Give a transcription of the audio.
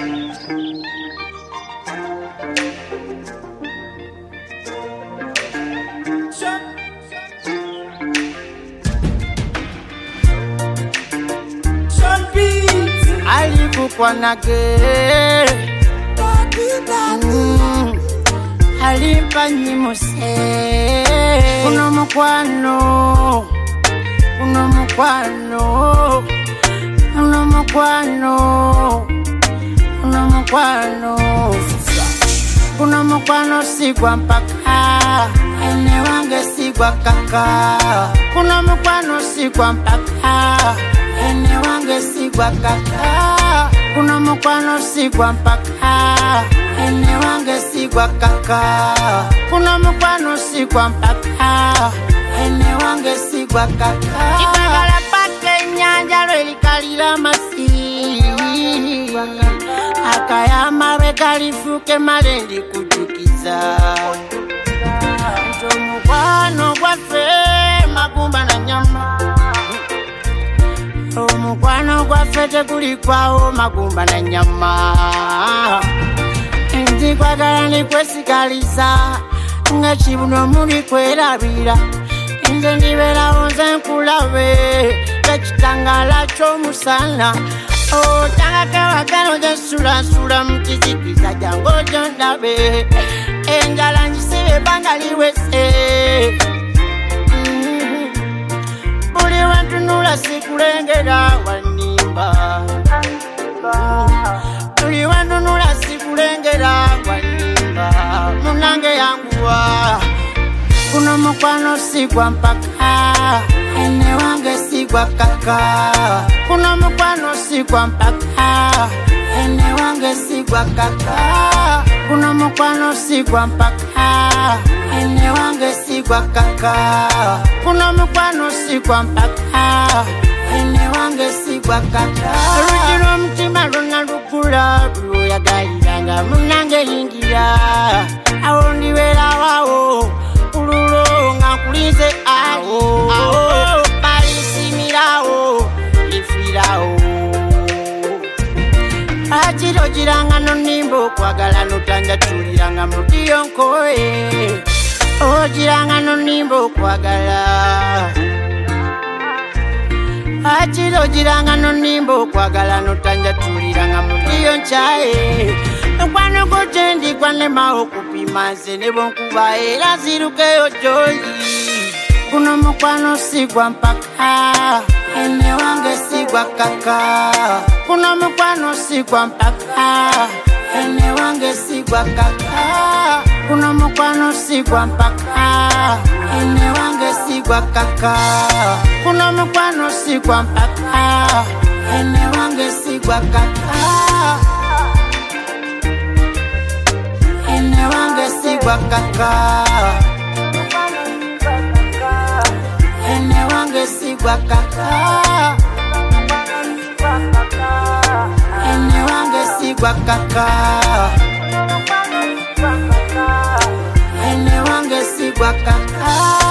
Alipukwa nage alimpa nyimuse uno mukwano uno mukwano sigwa mpaka ene wange sigwa kaka uno mukwano sigwa mpaka ene wange sigwa kaka uno mukwano sigwa mpaka ene wange sigwa kaka uno mukwano sigwa mpaka ene wange sigwa kaka ibagala pake nyanja lwelikalira masi akayama bekalifuke malendi kujukiza nto mukwano gwafe magumba na nyama omukwano gwafe tekulikwawo magumba na nyama nti kwagala nikwesikaliza nga kibuno muli kwerabira nze ndiberawo nze nkulabe tekitangala ky'omusana otanga kawagalo gyesulasula mu kizikiza jangu ojo ndabe enjala njisibe ebbanga liwese buli wentunula sikulengera wanimba buli wentunula sikulengera wanimba munange yanguwa kuno mukwano sigwa mpaka ene wange sigwa kaka kuno mukwano sigwa mpaka ene wange sigwa kaka kuno mukwano sigwa mpaka ene wange sigwa kaka kuno mukwano sigwa mpaka ene wange sigwa kaka rujiro mtima luna lukula luyagaliranga munange yingira awo ndiwera wawo kulize awo balisimirawo lifirawo achiro jiranga nonimbo kwagala notanja tuliranga mudiyo nkoe ojiranga nonimbo kwagala achiro jiranga nonimbo kwagala notanja tuliranga mudiyo nchae nkwano gojendi kwane mao kupimanze nebonkuba era zirukeyo joyi kuno mukwano sigwa mpaka ene wange sigwa kaka kuno mukwano sigwa mpaka ene wange sigwa kaka kuno mukwano sigwa mpaka ene wange sigwa kaka kuno mukwano sigwa mpaka ene wange sigwa kaka ene wange sigwa kaka ene wange sigwa kaka ene wange sigwa kaka ene wange sigwa kaka